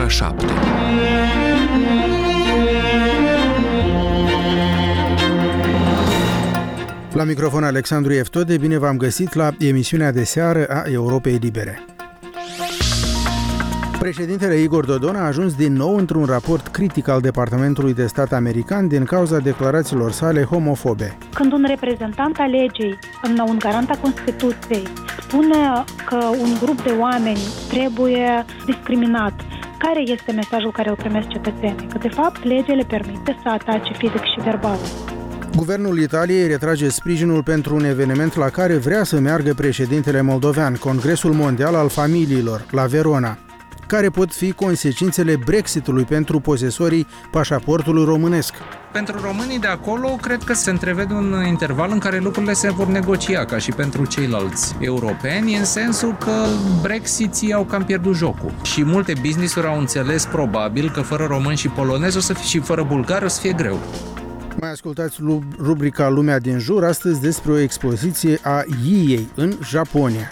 ora 7. La microfon Alexandru Eftode, bine v-am găsit la emisiunea de seară a Europei Libere. Președintele Igor Dodon a ajuns din nou într-un raport critic al Departamentului de Stat american din cauza declarațiilor sale homofobe. Când un reprezentant al legii, un garant a Constituției, spune că un grup de oameni trebuie discriminat, care este mesajul care îl primesc cetățenii? Că, de fapt, legea le permite să atace fizic și verbal. Guvernul Italiei retrage sprijinul pentru un eveniment la care vrea să meargă președintele moldovean, Congresul Mondial al Familiilor, la Verona. Care pot fi consecințele Brexitului pentru posesorii pașaportului românesc? Pentru românii de acolo, cred că se întrevede un interval în care lucrurile se vor negocia, ca și pentru ceilalți europeni, în sensul că Brexiții au cam pierdut jocul. Și multe business-uri au înțeles probabil că fără români și polonezi și fără bulgari o să fie greu. Mai ascultați rubrica Lumea din jur, astăzi despre o expoziție a Iei în Japonia.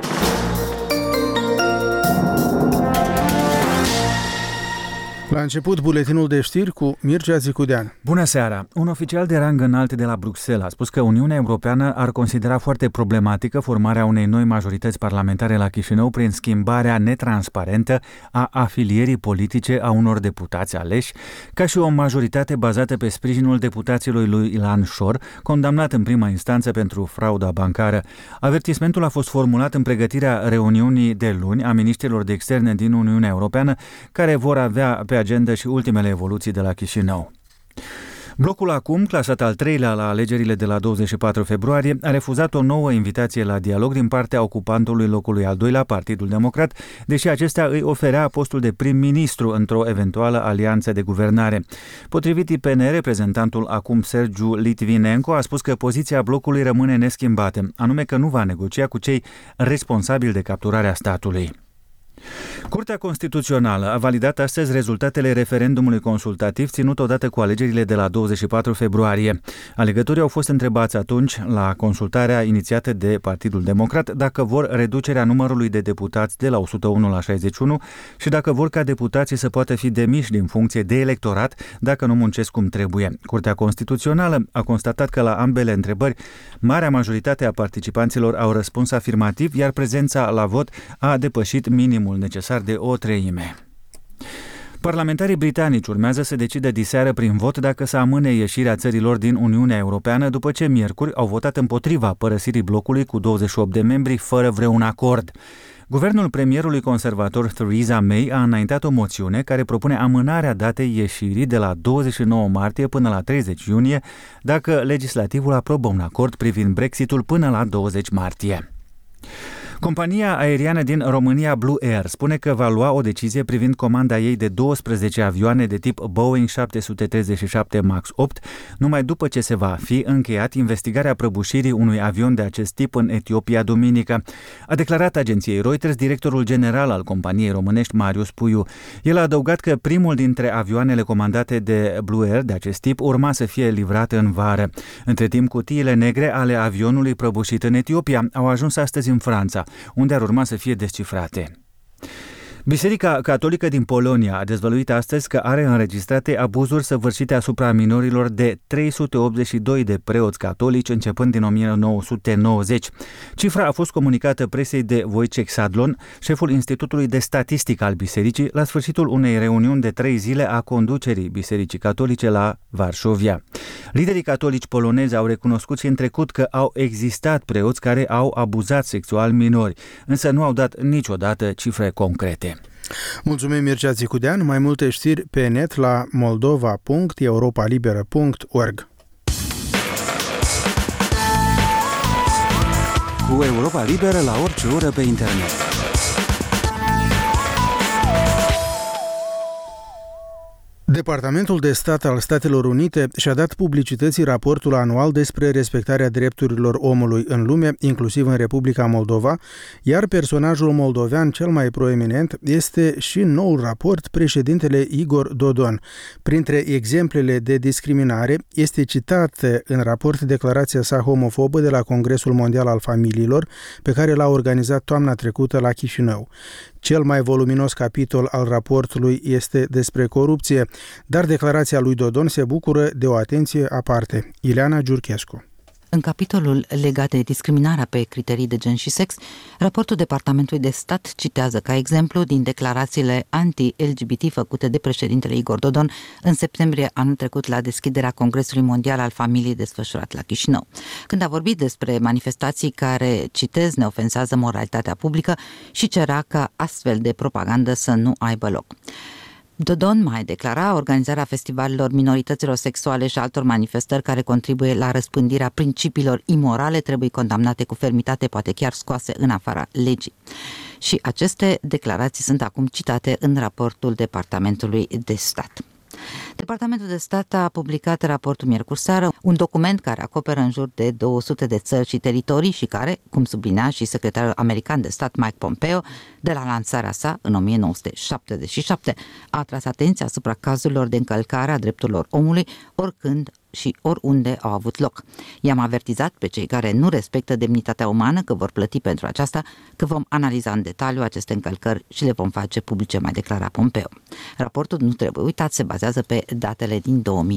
La început, buletinul de știri cu Mircea Țicudean. Bună seara! Un oficial de rang înalt de la Bruxelles a spus că Uniunea Europeană ar considera foarte problematică formarea unei noi majorități parlamentare la Chișinău prin schimbarea netransparentă a afilierii politice a unor deputați aleși, ca și o majoritate bazată pe sprijinul deputaților lui Ilan Șor, condamnat în prima instanță pentru frauda bancară. Avertismentul a fost formulat în pregătirea reuniunii de luni a miniștrilor de externe din Uniunea Europeană, care vor avea pe agenda și ultimele evoluții de la Chișinău. Blocul Acum, clasat al treilea la alegerile de la 24 februarie, a refuzat o nouă invitație la dialog din partea ocupantului locului al doilea, Partidul Democrat, deși acesta îi oferea postul de prim-ministru într-o eventuală alianță de guvernare. Potrivit IPN, reprezentantul Acum Sergiu Litvinenko a spus că poziția blocului rămâne neschimbată, anume că nu va negocia cu cei responsabili de capturarea statului. Curtea Constituțională a validat astăzi rezultatele referendumului consultativ ținut odată cu alegerile de la 24 februarie. Alegătorii au fost întrebați atunci, la consultarea inițiată de Partidul Democrat, dacă vor reducerea numărului de deputați de la 101 la 61 și dacă vor ca deputații să poată fi demiși din funcție de electorat dacă nu muncesc cum trebuie. Curtea Constituțională a constatat că la ambele întrebări, marea majoritate a participanților au răspuns afirmativ, iar prezența la vot a depășit minimul necesar de o treime. Parlamentarii britanici urmează să decidă diseară prin vot dacă să amâne ieșirea țărilor din Uniunea Europeană după ce miercuri au votat împotriva părăsirii blocului cu 28 de membri fără vreun acord. Guvernul premierului conservator Theresa May a înaintat o moțiune care propune amânarea datei ieșirii de la 29 martie până la 30 iunie dacă legislativul aprobă un acord privind Brexitul până la 20 martie. Compania aeriană din România Blue Air spune că va lua o decizie privind comanda ei de 12 avioane de tip Boeing 737 MAX 8, numai după ce se va fi încheiat investigarea prăbușirii unui avion de acest tip în Etiopia duminică. A declarat agenției Reuters directorul general al companiei românești, Marius Puiu. El a adăugat că primul dintre avioanele comandate de Blue Air de acest tip urma să fie livrat în vară. Între timp, cutiile negre ale avionului prăbușit în Etiopia au ajuns astăzi în Franța, unde ar urma să fie descifrate. Biserica Catolică din Polonia a dezvăluit astăzi că are înregistrate abuzuri săvârșite asupra minorilor de 382 de preoți catolici începând din 1990. Cifra a fost comunicată presei de Wojciech Sadlon, șeful Institutului de Statistică al Bisericii, la sfârșitul unei reuniuni de 3 zile a conducerii Bisericii Catolice la Varșovia. Liderii catolici polonezi au recunoscut și în trecut că au existat preoți care au abuzat sexual minori, însă nu au dat niciodată cifre concrete. Mulțumim, Mircea Țicudean. Mai multe știri pe net la moldova.europalibera.org. Cu Europa Liberă la orice oră pe internet. Departamentul de Stat al Statelor Unite și-a dat publicității raportul anual despre respectarea drepturilor omului în lume, inclusiv în Republica Moldova, iar personajul moldovean cel mai proeminent este și noul raport, președintele Igor Dodon. Printre exemplele de discriminare este citată în raport declarația sa homofobă de la Congresul Mondial al Familiilor, pe care l-a organizat toamna trecută la Chișinău. Cel mai voluminos capitol al raportului este despre corupție, dar declarația lui Dodon se bucură de o atenție aparte. Ileana Giurchescu. În capitolul legat de discriminarea pe criterii de gen și sex, raportul Departamentului de Stat citează ca exemplu din declarațiile anti-LGBT făcute de președintele Igor Dodon în septembrie anul trecut la deschiderea Congresului Mondial al Familiei desfășurat la Chișinău. Când a vorbit despre manifestații care, citez, ne ofensează moralitatea publică și cerea ca astfel de propagandă să nu aibă loc. Dodon mai declara organizarea festivalelor minorităților sexuale și altor manifestări care contribuie la răspândirea principiilor imorale trebuie condamnate cu fermitate, poate chiar scoase în afara legii. Și aceste declarații sunt acum citate în raportul Departamentului de Stat. Departamentul de Stat a publicat raportul miercuri seară, un document care acoperă în jur de 200 de țări și teritorii și care, cum sublinea și secretarul american de stat Mike Pompeo, de la lansarea sa în 1977, a atras atenția asupra cazurilor de încălcare a drepturilor omului oricând și oriunde au avut loc. I-am avertizat pe cei care nu respectă demnitatea umană că vor plăti pentru aceasta, că vom analiza în detaliu aceste încălcări și le vom face publice, mai declara Pompeo. Raportul, nu trebuie uitat, se bazează pe datele din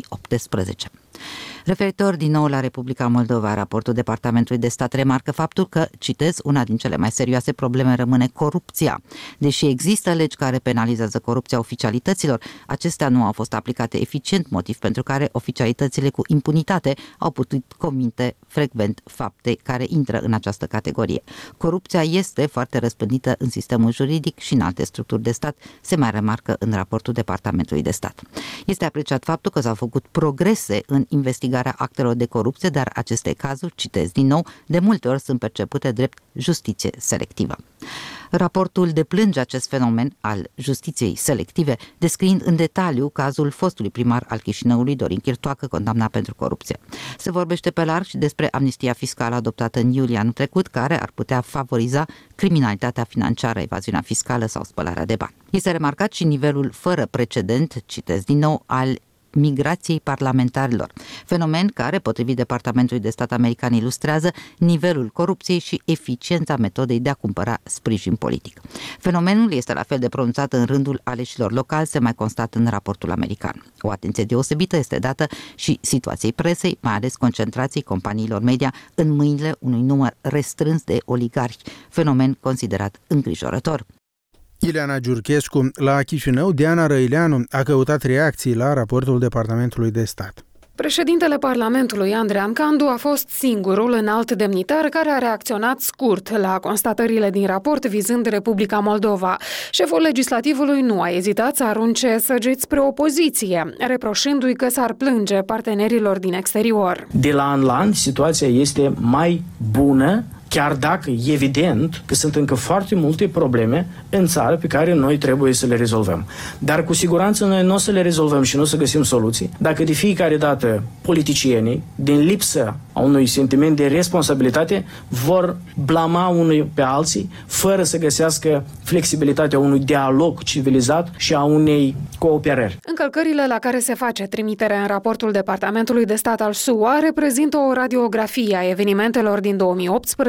2018. Referitor din nou la Republica Moldova, raportul Departamentului de Stat remarcă faptul că, citez, una din cele mai serioase probleme rămâne corupția. Deși există legi care penalizează corupția oficialităților, acestea nu au fost aplicate eficient, motiv pentru care oficialitățile cu impunitate au putut comite frecvent fapte care intră în această categorie. Corupția este foarte răspândită în sistemul juridic și în alte structuri de stat, se mai remarcă în raportul Departamentului de Stat. Este apreciat faptul că s-au făcut progrese în investigarea actelor de corupție, dar aceste cazuri, citez din nou, de multe ori sunt percepute drept justiție selectivă. Raportul deplânge acest fenomen al justiției selective, descriind în detaliu cazul fostului primar al Chișinăului, Dorin Chirtoacă, condamnat pentru corupție. Se vorbește pe larg și despre amnistia fiscală adoptată în iulie anul trecut, care ar putea favoriza criminalitatea financiară, evaziunea fiscală sau spălarea de bani. Este remarcat și nivelul fără precedent, citez din nou, al migrației parlamentarilor, fenomen care, potrivit Departamentului de Stat american, ilustrează nivelul corupției și eficiența metodei de a cumpăra sprijin politic. Fenomenul este la fel de pronunțat în rândul aleșilor locali, se mai constată în raportul american. O atenție deosebită este dată și situației presei, mai ales concentrației companiilor media în mâinile unui număr restrâns de oligarhi, fenomen considerat îngrijorător. Ileana Giurchescu. La Chișinău, Diana Răileanu a căutat reacții la raportul Departamentului de Stat. Președintele Parlamentului, Andrean Candu, a fost singurul înalt demnitar care a reacționat scurt la constatările din raport vizând Republica Moldova. Șeful legislativului nu a ezitat să arunce săgeți spre opoziție, reproșându-i că s-ar plânge partenerilor din exterior. De la an la an, situația este mai bună, chiar dacă evident că sunt încă foarte multe probleme în țară pe care noi trebuie să le rezolvăm. Dar cu siguranță noi nu o să le rezolvăm și nu o să găsim soluții dacă de fiecare dată politicienii, din lipsă a unui sentiment de responsabilitate, vor blama unii pe alții fără să găsească flexibilitatea unui dialog civilizat și a unei cooperări. Încălcările la care se face trimitere în raportul Departamentului de Stat al SUA reprezintă o radiografie a evenimentelor din 2018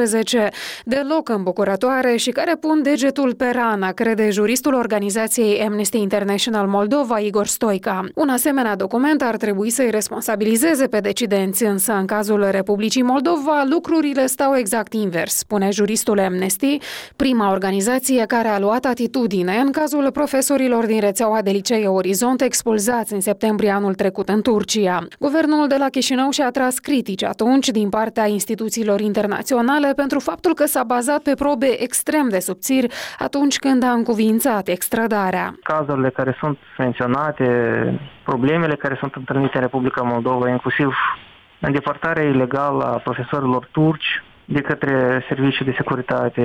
deloc îmbucurătoare și care pun degetul pe rană, crede juristul organizației Amnesty International Moldova, Igor Stoica. Un asemenea document ar trebui să-i responsabilizeze pe decidenți, însă în cazul Republicii Moldova lucrurile stau exact invers, spune juristul Amnesty, prima organizație care a luat atitudine în cazul profesorilor din rețeaua de licee Orizont expulzați în septembrie anul trecut în Turcia. Guvernul de la Chișinău și-a tras critici atunci din partea instituțiilor internaționale pentru faptul că s-a bazat pe probe extrem de subțiri atunci când a încuviințat extradarea. Cazurile care sunt menționate, problemele care sunt întâlnite în Republica Moldova, inclusiv îndepărtarea ilegală a profesorilor turci de către servicii de securitate,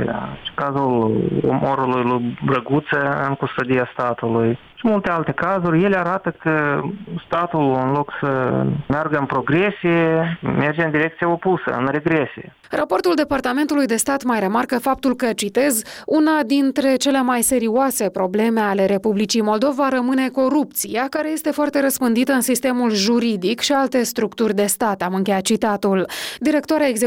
cazul omorului lui Brăguță în custodia statului și multe alte cazuri, ele arată că statul, în loc să meargă în progresie, merge în direcția opusă, în regresie. Raportul Departamentului de Stat mai remarcă faptul că, citez, una dintre cele mai serioase probleme ale Republicii Moldova rămâne corupția, care este foarte răspândită în sistemul juridic și alte structuri de stat, am încheiat citatul. Directoarea executivă a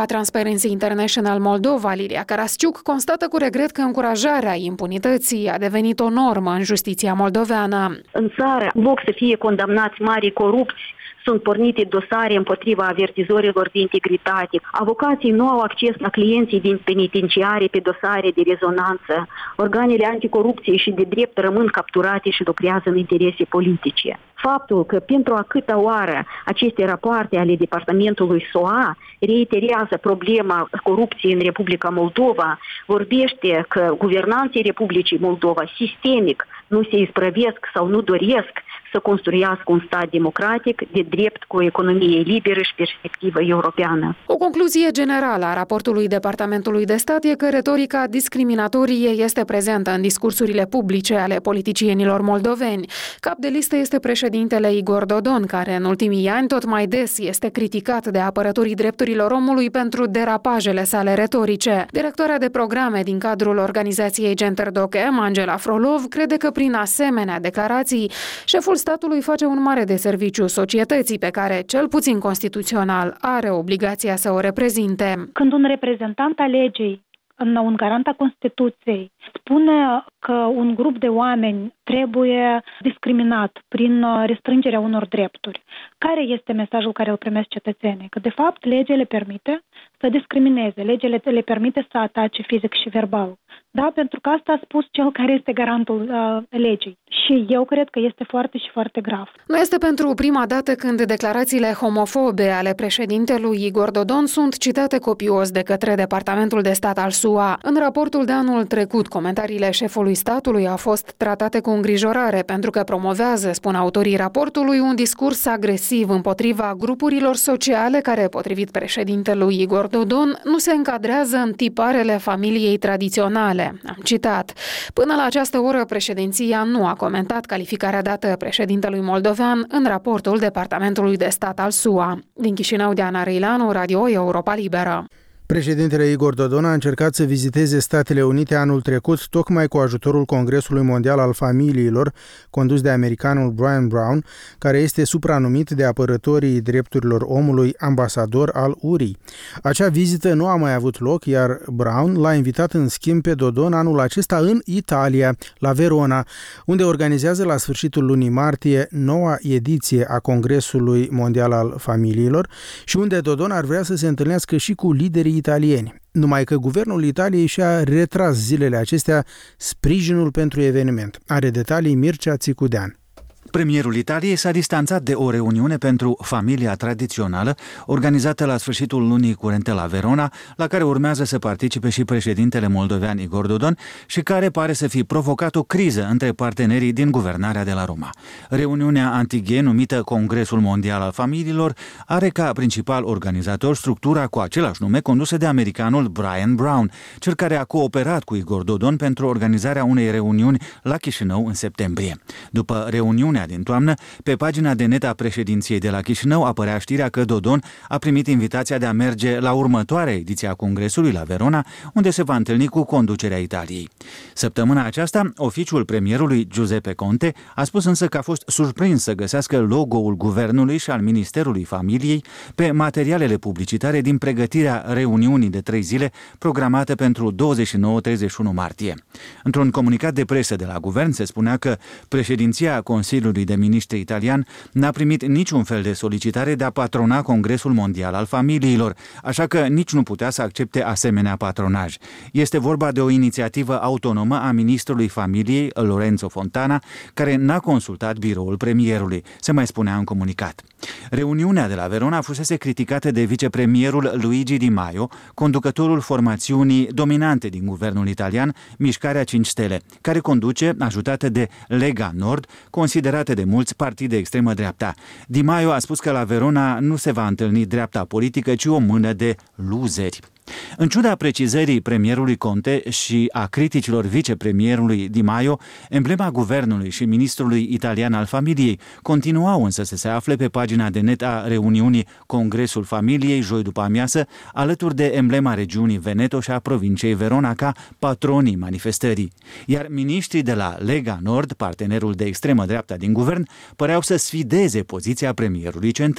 Transparency International Moldova, Lilia Carasciuc, constată cu regret că încurajarea impunității a devenit o normă în justiția moldoveană. În țară, în loc să fie condamnați mari corupți, sunt pornite dosare împotriva avertizorilor de integritate. Avocații nu au acces la clienții din penitenciare pe dosare de rezonanță. Organele anticorupție și de drept rămân capturate și lucrează în interese politice. Faptul că pentru a câta oară aceste rapoarte ale Departamentului SOA reiterează problema corupției în Republica Moldova, vorbește că guvernanții Republicii Moldova sistemic nu se isprăvesc sau nu doresc să construiască un stat democratic, de drept, cu o economie liberă și perspectivă europeană. O concluzie generală a raportului Departamentului de Stat e că retorica discriminatorie este prezentă în discursurile publice ale politicienilor moldoveni. Cap de listă este președintele Igor Dodon, care în ultimii ani tot mai des este criticat de apărătorii drepturilor omului pentru derapajele sale retorice. Directoarea de programe din cadrul organizației Gender Docem, Angela Frolov, crede că prin asemenea declarații, șeful statului face un mare deserviciu societății pe care, cel puțin constituțional, are obligația să o reprezinte. Când un reprezentant al legii, un garant a Constituției, spune că un grup de oameni trebuie discriminat prin restrângerea unor drepturi, care este mesajul care îl primesc cetățenii? Că, de fapt, legea le permite să discrimineze, legea le permite să atace fizic și verbal. Da, pentru că asta a spus cel care este garantul legii. Și eu cred că este foarte și foarte grav. Nu este pentru prima dată când declarațiile homofobe ale președintelui Igor Dodon sunt citate copios de către Departamentul de Stat al SUA. În raportul de anul trecut, comentariile șefului statului au fost tratate cu îngrijorare pentru că promovează, spun autorii raportului, un discurs agresiv împotriva grupurilor sociale care, potrivit președintelui Igor Dodon, nu se încadrează în tiparele familiei tradiționale. Am citat. Până la această oră, președinția nu a comentat calificarea dată președintelui moldovean în raportul Departamentului de Stat al SUA. Din Chișinău, Diana Răilanu, Radio Europa Liberă. Președintele Igor Dodon a încercat să viziteze Statele Unite anul trecut, tocmai cu ajutorul Congresului Mondial al Familiilor, condus de americanul Brian Brown, care este supranumit de apărătorii drepturilor omului ambasador al URI. Acea vizită nu a mai avut loc, iar Brown l-a invitat în schimb pe Dodon anul acesta în Italia, la Verona, unde organizează la sfârșitul lunii martie noua ediție a Congresului Mondial al Familiilor și unde Dodon ar vrea să se întâlnească și cu liderii italieni. Numai că guvernul Italiei și-a retras zilele acestea sprijinul pentru eveniment. Are detalii Mircea Țicudean. Premierul Italiei s-a distanțat de o reuniune pentru familia tradițională organizată la sfârșitul lunii curente la Verona, la care urmează să participe și președintele moldovean Igor Dodon și care pare să fi provocat o criză între partenerii din guvernarea de la Roma. Reuniunea antighe, numită Congresul Mondial al Familiilor, are ca principal organizator structura cu același nume condusă de americanul Brian Brown, cel care a cooperat cu Igor Dodon pentru organizarea unei reuniuni la Chișinău în septembrie. După reuniunea din toamnă, pe pagina de net a președinției de la Chișinău apărea știrea că Dodon a primit invitația de a merge la următoarea ediție a Congresului la Verona, unde se va întâlni cu conducerea Italiei. Săptămâna aceasta, oficiul premierului Giuseppe Conte a spus însă că a fost surprins să găsească logo-ul guvernului și al Ministerului Familiei pe materialele publicitare din pregătirea reuniunii de 3 zile programată pentru 29-31 martie. Într-un comunicat de presă de la guvern se spunea că președinția Consiliului de Miniștri italian n-a primit niciun fel de solicitare de a patrona Congresul Mondial al Familiilor, așa că nici nu putea să accepte asemenea patronaj. Este vorba de o inițiativă autonomă a ministrului familiei, Lorenzo Fontana, care n-a consultat biroul premierului, se mai spunea în comunicat. Reuniunea de la Verona fusese criticată de vicepremierul Luigi Di Maio, conducătorul formațiunii dominante din guvernul italian, Mișcarea 5 Stele, care conduce, ajutată de Lega Nord, considerate de mulți partide de extremă dreapta. Di Maio a spus că la Verona nu se va întâlni dreapta politică, ci o mână de luzeri. În ciuda precizării premierului Conte și a criticilor vicepremierului Di Maio, emblema guvernului și ministrului italian al familiei continuau însă să se afle pe pagina de net a reuniunii Congresul Familiei joi după amiază, alături de emblema regiunii Veneto și a provinciei Verona ca patronii manifestării. Iar miniștrii de la Lega Nord, partenerul de extremă dreapta din guvern, păreau să sfideze poziția premierului centrist.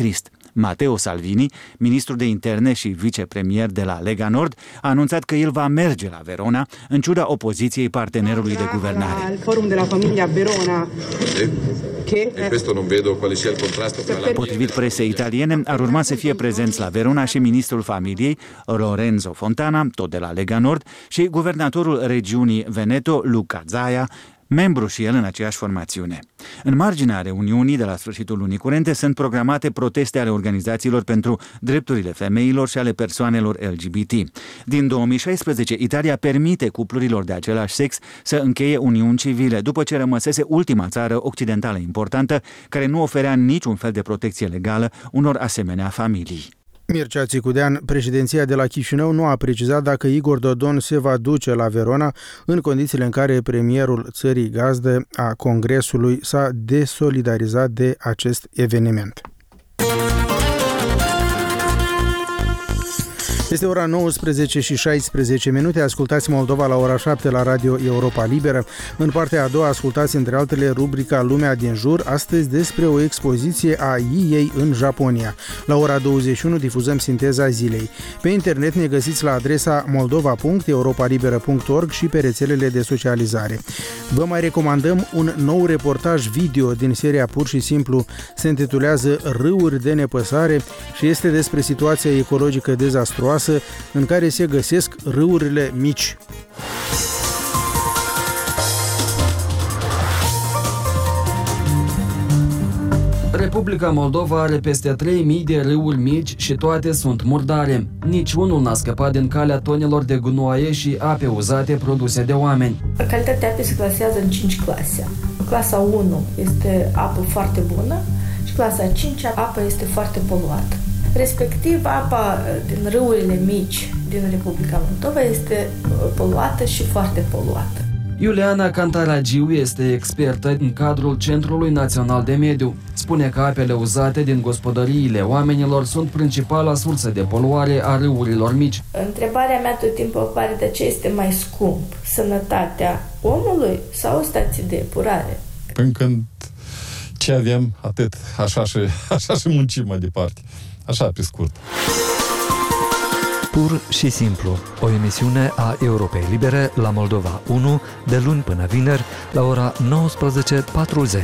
Matteo Salvini, ministru de interne și vicepremier de la Lega Nord, a anunțat că el va merge la Verona, în ciuda opoziției partenerului de guvernare. Al forum de la familia Verona. Potrivit presei italiene, ar urma să fie prezenți la Verona și ministrul familiei, Lorenzo Fontana, tot de la Lega Nord, și guvernatorul regiunii Veneto, Luca Zaia, membru și el în aceeași formațiune. În marginea reuniunii de la sfârșitul lunii curente sunt programate proteste ale organizațiilor pentru drepturile femeilor și ale persoanelor LGBT. Din 2016, Italia permite cuplurilor de același sex să încheie uniuni civile, după ce rămăsese ultima țară occidentală importantă care nu oferea niciun fel de protecție legală unor asemenea familii. Mircea Țicudean, președinția de la Chișinău nu a precizat dacă Igor Dodon se va duce la Verona în condițiile în care premierul țării gazdă a Congresului s-a desolidarizat de acest eveniment. Este ora 19 și 16 minute, ascultați Moldova la ora 7 la Radio Europa Liberă. În partea a doua ascultați între altele rubrica Lumea din jur, astăzi despre o expoziție a EA în Japonia. La ora 21 difuzăm sinteza zilei. Pe internet ne găsiți la adresa moldova.europalibera.org și pe rețelele de socializare. Vă mai recomandăm un nou reportaj video din seria Pur și Simplu, se intitulează Râuri de nepăsare și este despre situația ecologică dezastruoasă în care se găsesc râurile mici. Republica Moldova are peste 3000 de râuri mici și toate sunt murdare. Niciunul n-a scăpat din calea tonelor de gunoaie și ape uzate produse de oameni. Calitatea apei se clasează în 5 clase. Clasa 1 este apă foarte bună și clasa 5 apă este foarte poluată. Respectiv, apa din râurile mici din Republica Moldova este poluată și foarte poluată. Iuliana Cantaragiu este expertă în cadrul Centrului Național de Mediu. Spune că apele uzate din gospodăriile oamenilor sunt principala sursă de poluare a râurilor mici. Întrebarea mea tot timpul apare de ce este mai scump, sănătatea omului sau stații de epurare? Până când ce avem, atât, așa și muncim mai departe. Așa, pe scurt. Pur și simplu, o emisiune a Europei Libere la Moldova 1, de luni până vineri, la ora 19:40.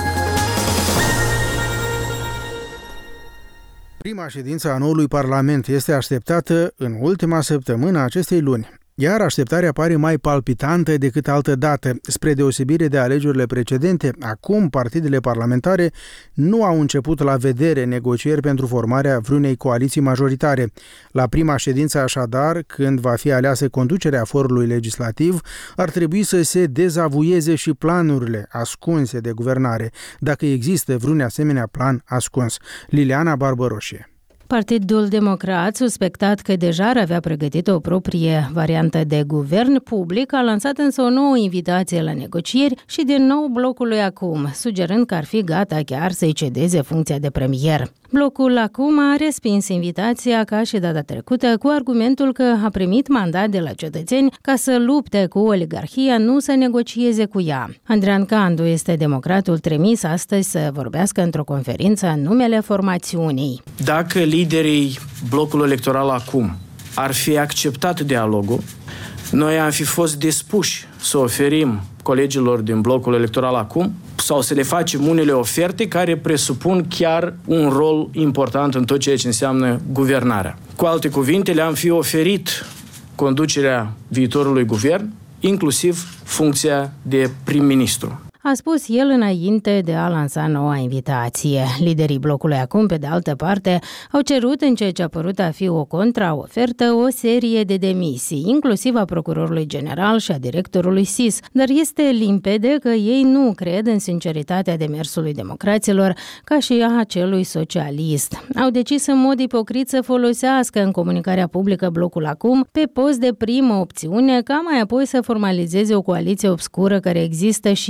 Prima ședință a noului Parlament este așteptată în ultima săptămână a acestei luni. Iar așteptarea pare mai palpitantă decât altă dată. Spre deosebire de alegerile precedente, acum partidele parlamentare nu au început la vedere negocieri pentru formarea vreunei coaliții majoritare. La prima ședință, așadar, când va fi aleasă conducerea forului legislativ, ar trebui să se dezavuieze și planurile ascunse de guvernare, dacă există vreun asemenea plan ascuns. Liliana Barbăroșie. Partidul Democrat, suspectat că deja ar avea pregătit o proprie variantă de guvern public, a lansat însă o nouă invitație la negocieri și din nou blocului Acum, sugerând că ar fi gata chiar să-i cedeze funcția de premier. Blocul Acum a respins invitația ca și data trecută cu argumentul că a primit mandat de la cetățeni ca să lupte cu oligarhia, nu să negocieze cu ea. Andrean Candu este democratul trimis astăzi să vorbească într-o conferință în numele formațiunii. Dacă liderii blocului electoral Acum ar fi acceptat dialogul, noi am fi fost dispuși să oferim colegilor din blocul electoral Acum sau să le facem unele oferte care presupun chiar un rol important în tot ceea ce înseamnă guvernarea. Cu alte cuvinte, le-am fi oferit conducerea viitorului guvern, inclusiv funcția de prim-ministru. A spus el înainte de a lansa noua invitație. Liderii blocului Acum, pe de altă parte, au cerut în ceea ce a părut a fi o contraofertă o serie de demisii, inclusiv a procurorului general și a directorului SIS, dar este limpede că ei nu cred în sinceritatea demersului democraților ca și a celui socialist. Au decis în mod ipocrit să folosească în comunicarea publică blocul Acum pe post de primă opțiune, ca mai apoi să formalizeze o coaliție obscură care există și este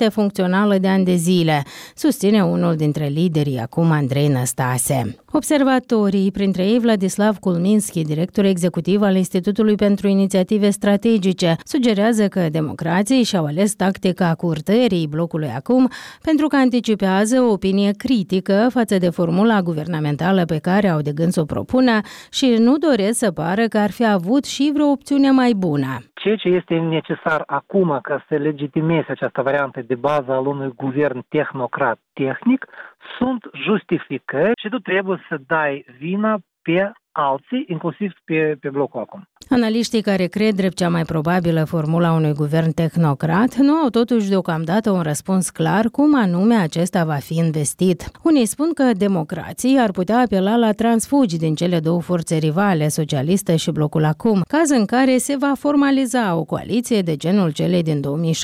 este funcțională de ani de zile, susține unul dintre liderii acum, Andrei Năstase. Observatorii, printre ei Vladislav Kulminski, director executiv al Institutului pentru Inițiative Strategice, sugerează că democrații și-au ales tactica curtării blocului acum pentru că anticipează o opinie critică față de formula guvernamentală pe care au de gând să o propună și nu doresc să pară că ar fi avut și vreo opțiune mai bună. Ceea ce este necesar acum ca să legitimeze această variantă de bază al unui guvern tehnocrat tehnic sunt justificări și tu trebuie să dai vina pe alții, inclusiv pe blocul acum. Analiștii care cred drept cea mai probabilă formula unui guvern tehnocrat nu au totuși deocamdată un răspuns clar cum anume acesta va fi investit. Unii spun că democrații ar putea apela la transfugi din cele două forțe rivale, socialistă și blocul acum, caz în care se va formaliza o coaliție de genul celei din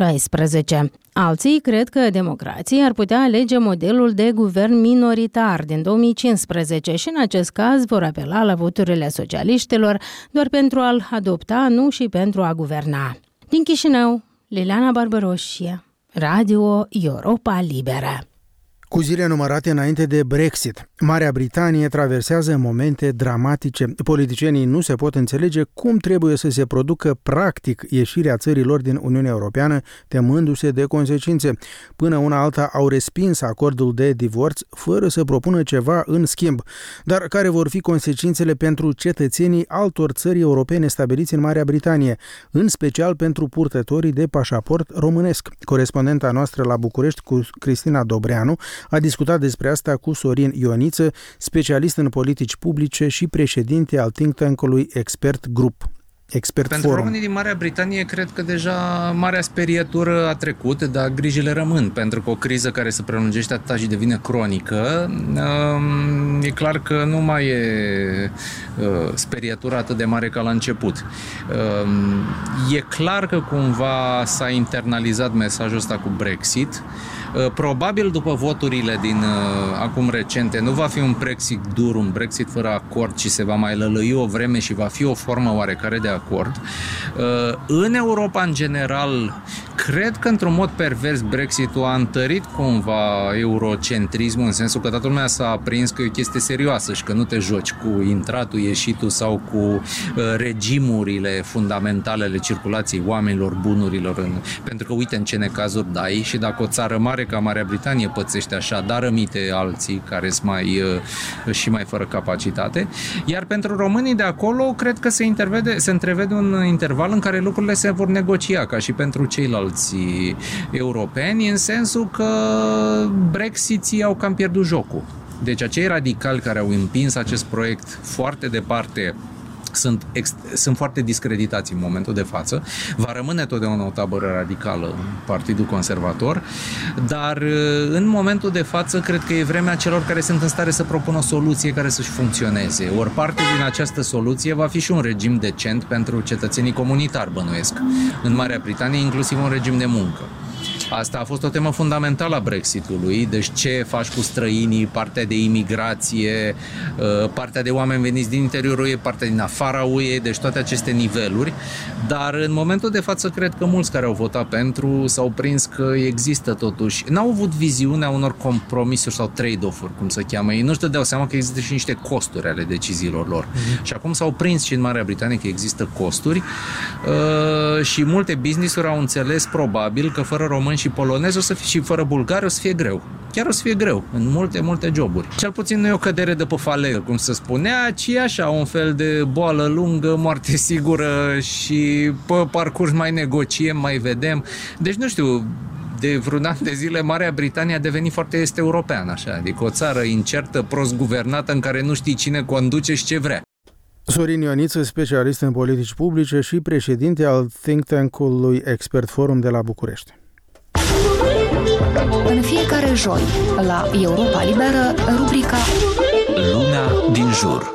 2016. Alții cred că democrații ar putea alege modelul de guvern minoritar din 2015 și în acest caz vor apela la voturile socialiștilor doar pentru a-l adopta, nu și pentru a guverna. Din Chișinău, Liliana Barbaroșie, Radio Europa Liberă. Cu zile numărate înainte de Brexit, Marea Britanie traversează momente dramatice. Politicienii nu se pot înțelege cum trebuie să se producă practic ieșirea țărilor din Uniunea Europeană, temându-se de consecințe. Până una alta au respins acordul de divorț fără să propună ceva în schimb. Dar care vor fi consecințele pentru cetățenii altor țări europene stabiliți în Marea Britanie, în special pentru purtătorii de pașaport românesc? Corespondenta noastră la București, cu Cristina Dobreanu, a discutat despre asta cu Sorin Ioniță, specialist în politici publice și președinte al think tank-ului Expert Group. Pentru românii din Marea Britanie, cred că deja marea sperietură a trecut, dar grijile rămân, pentru că o criză care se prelungește atâta și devine cronică, e clar că nu mai e sperietura atât de mare ca la început. E clar că cumva s-a internalizat mesajul ăsta cu Brexit. Probabil după voturile din acum recente nu va fi un Brexit dur, un Brexit fără acord, ci se va mai lălăi o vreme și va fi o formă oarecare de acord. În Europa, în general, cred că într-un mod pervers Brexit-ul a întărit cumva eurocentrismul, în sensul că toată lumea s-a aprins că e o chestie serioasă și că nu te joci cu intratul, ieșitul sau cu regimurile fundamentale ale circulației oamenilor, bunurilor. Pentru că uite în ce necazuri dai și dacă o țară mare ca Marea Britanie pățește așa, dar rămite alții care sunt și mai fără capacitate. Iar pentru românii de acolo, cred că se întrevede un interval în care lucrurile se vor negocia, ca și pentru ceilalți europeni, în sensul că Brexiții au cam pierdut jocul. Deci acei radicali care au împins acest proiect foarte departe sunt foarte discreditați în momentul de față. Va rămâne totdeauna o tabără radicală, Partidul Conservator, dar în momentul de față cred că e vremea celor care sunt în stare să propună o soluție care să-și funcționeze. Ori parte din această soluție va fi și un regim decent pentru cetățenii comunitari, bănuiesc, în Marea Britanie, inclusiv un regim de muncă. Asta a fost o temă fundamentală a Brexitului, deci ce faci cu străinii, partea de imigrație, partea de oameni veniți din interiorul UE, partea din afara UE, deci toate aceste niveluri, dar în momentul de față cred că mulți care au votat pentru s-au prins că există totuși, n-au avut viziunea unor compromisuri sau trade-off-uri, cum se cheamă, ei nu-și dădeau seama că există și niște costuri ale deciziilor lor. Și acum s-au prins și în Marea Britanie că există costuri și multe business-uri au înțeles probabil că fără români și polonezi o să fie, și fără bulgari o să fie greu. Chiar o să fie greu în multe joburi. Cel puțin nu e o cădere de pe falegă, cum se spunea, ci așa un fel de boală lungă, moarte sigură și pe parcurs mai negociem, mai vedem. Deci nu știu, de vreun an de zile Marea Britanie a devenit foarte est-europeană, așa, adică o țară incertă, prost guvernată, în care nu știi cine conduce și ce vrea. Sorin Ioniță, specialist în politici publice și președinte al think tank-ului Expert Forum de la București. În fiecare joi, la Europa Liberă, rubrica Lumea din jur.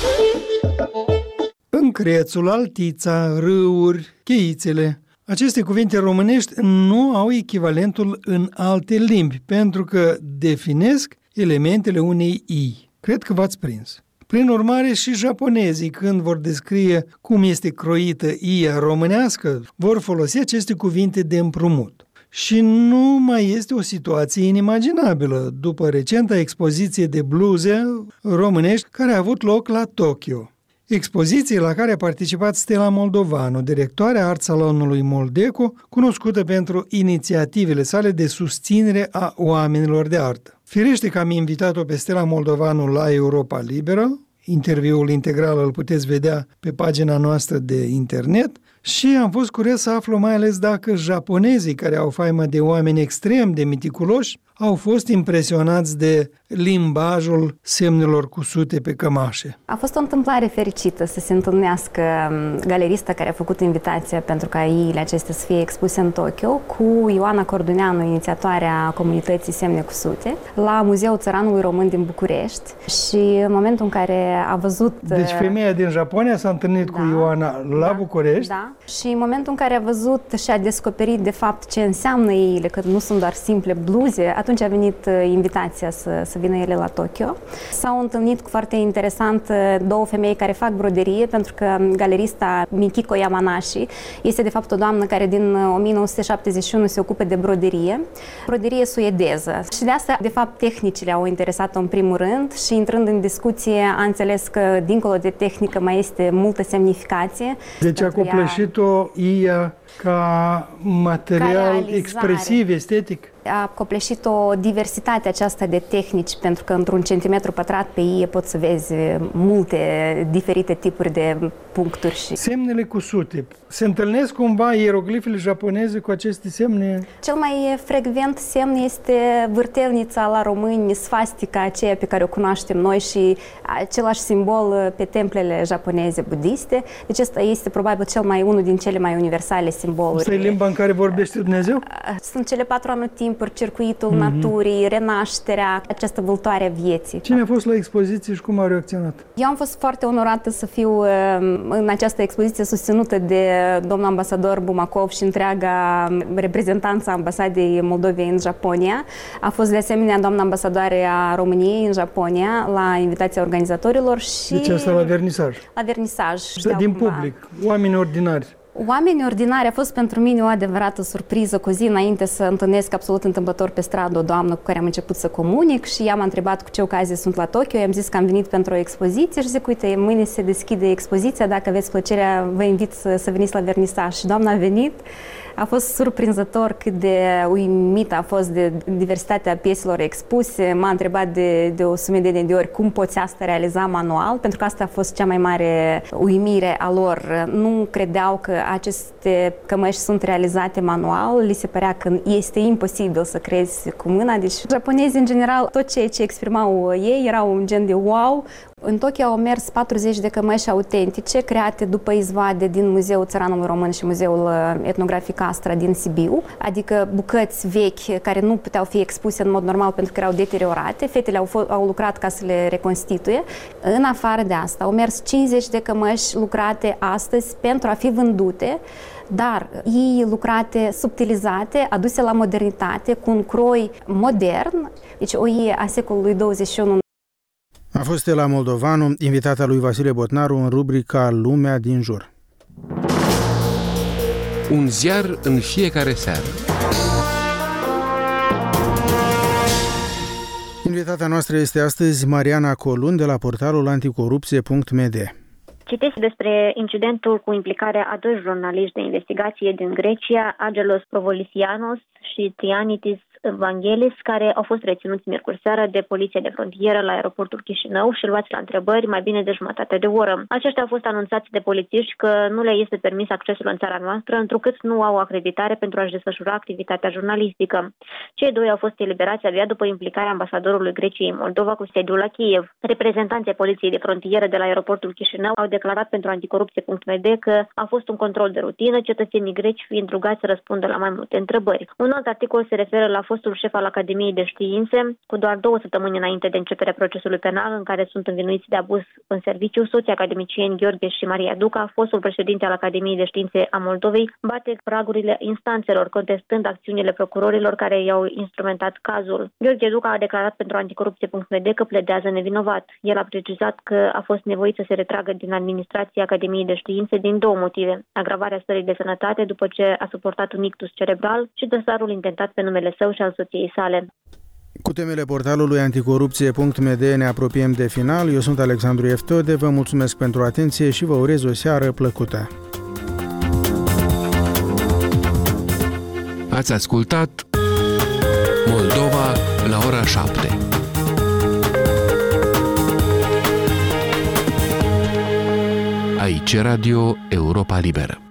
Încrețul, altița, râuri, cheițele. Aceste cuvinte românești nu au echivalentul în alte limbi, pentru că definesc elementele unei i. Cred că v-ați prins. Prin urmare, și japonezii, când vor descrie cum este croită ia românească, vor folosi aceste cuvinte de împrumut. Și nu mai este o situație inimaginabilă după recenta expoziție de bluze românești care a avut loc la Tokyo. Expoziție la care a participat Stella Moldovanu, directoarea Art Salonului Moldeco, cunoscută pentru inițiativele sale de susținere a oamenilor de artă. Firește că am invitat-o pe Stella Moldovanu la Europa Liberă, interviul integral îl puteți vedea pe pagina noastră de internet, și am fost curios să aflu mai ales dacă japonezii, care au faimă de oameni extrem de miticuloși, au fost impresionați de limbajul semnelor cusute pe cămașe. A fost o întâmplare fericită să se întâlnească galerista care a făcut invitația pentru ca iile acestea să fie expuse în Tokyo cu Ioana Corduneanu, inițiatoarea comunității Semne Cusute, la Muzeul Țăranului Român din București. Și în momentul în care a văzut... Deci femeia din Japonia s-a întâlnit cu Ioana la București. Da. Și în momentul în care a văzut și a descoperit de fapt ce înseamnă iile, că nu sunt doar simple bluze, atunci a venit invitația să vină ele la Tokyo. S-au întâlnit cu foarte interesant două femei care fac broderie, pentru că galerista Mikiko Yamanashi este de fapt o doamnă care din 1971 se ocupă de broderie suedeză. Și de asta, de fapt, tehnicile au interesat-o în primul rând și intrând în discuție a înțeles că dincolo de tehnică mai este multă semnificație. Deci a copleșit-o ea ca material expresiv, estetic? A copleșit o diversitate aceasta de tehnici, pentru că într-un centimetru pătrat pe ie poți să vezi multe diferite tipuri de puncturi. Semnele cusute. Se întâlnesc cumva ieroglifele japoneze cu aceste semne? Cel mai frecvent semn este vârtelnița la români, sfastica aceea pe care o cunoaștem noi și același simbol pe templele japoneze budiste. Deci ăsta este probabil unul din cele mai universale simboluri. Asta e limba în care vorbește Dumnezeu? Sunt cele 4 anotimpuri, circuitul naturii, renașterea, această vâltoare a vieții. Cine a fost la expoziție și cum a reacționat? Eu am fost foarte onorată să fiu în această expoziție susținută de domnul ambasador Bumakov și întreaga reprezentanță a ambasadei Moldovei în Japonia. A fost de asemenea doamna ambasadoare a României în Japonia la invitația organizatorilor și... Deci asta la vernisaj? La vernisaj. Din public, oameni ordinari. Oamenii ordinari a fost pentru mine o adevărată surpriză. Cu zi înainte să întâlnesc absolut întâmplător pe stradă o doamnă cu care am început să comunic și ea m-a întrebat cu ce ocazie sunt la Tokyo. I-am zis că am venit pentru o expoziție și zic, uite, mâine se deschide expoziția, dacă aveți plăcerea, vă invit să veniți la vernisaj. Și doamna a venit. A fost surprinzător cât de uimită a fost de diversitatea pieselor expuse. M-a întrebat de o sumedenie de ori cum poți asta realiza manual, pentru că asta a fost cea mai mare uimire a lor. Nu credeau că aceste cămăși sunt realizate manual, li se părea că este imposibil să creezi cu mâna. Deci japonezii, în general, tot ceea ce exprimau ei era un gen de wow. În Tokyo au mers 40 de cămăși autentice create după izvoade din Muzeul Țăranului Român și Muzeul Etnografic Astra din Sibiu, adică bucăți vechi care nu puteau fi expuse în mod normal pentru că erau deteriorate. Fetele au lucrat ca să le reconstituie. În afară de asta au mers 50 de cămăși lucrate astăzi pentru a fi vândute, dar ei lucrate, subtilizate, aduse la modernitate, cu un croi modern, deci o ie a secolului 21. A fost Stella Moldovanu, invitata lui Vasile Botnaru în rubrica Lumea din jur. Un ziar în fiecare seară. Invitata noastră este astăzi Mariana Colun de la portalul anticorupție.md. Citesc despre incidentul cu implicarea a 2 jurnaliști de investigație din Grecia, Angelos Provolisianos și Trianitis Vangelis, care au fost reținuți miercuri seara de poliția de frontieră la aeroportul Chișinău și luați la întrebări mai bine de jumătate de oră. Aceștia au fost anunțați de polițiști că nu le este permis accesul în țara noastră, întrucât nu au acreditare pentru a-și desfășura activitatea jurnalistică. Cei 2 au fost eliberați abia după implicarea ambasadorului Greciei în Moldova cu sediul la Kiev. Reprezentanții poliției de frontieră de la aeroportul Chișinău au declarat pentru anticorupție.md că a fost un control de rutină, cetățenii greci fiind rugați să răspundă la mai multe întrebări. Un alt articol se referă la fostul șef al Academiei de Științe, cu doar 2 săptămâni înainte de începerea procesului penal în care sunt învinuiți de abuz în serviciu, soții academicieni Gheorghe și Maria Duca, fostul președinte al Academiei de Științe a Moldovei, bate pragurile instanțelor, contestând acțiunile procurorilor care i-au instrumentat cazul. Gheorghe Duca a declarat pentru anticorupție.md că pledează nevinovat. El a precizat că a fost nevoit să se retragă din administrația Academiei de Științe din 2 motive: agravarea stării de sănătate după ce a suportat un ictus cerebral și dosarul intentat pe numele său și al soției sale. Cu temele portalului anticorupție.md ne apropiem de final. Eu sunt Alexandru Eftode, vă mulțumesc pentru atenție și vă urez o seară plăcută. Ați ascultat Moldova la ora 7. Aici Radio Europa Liberă.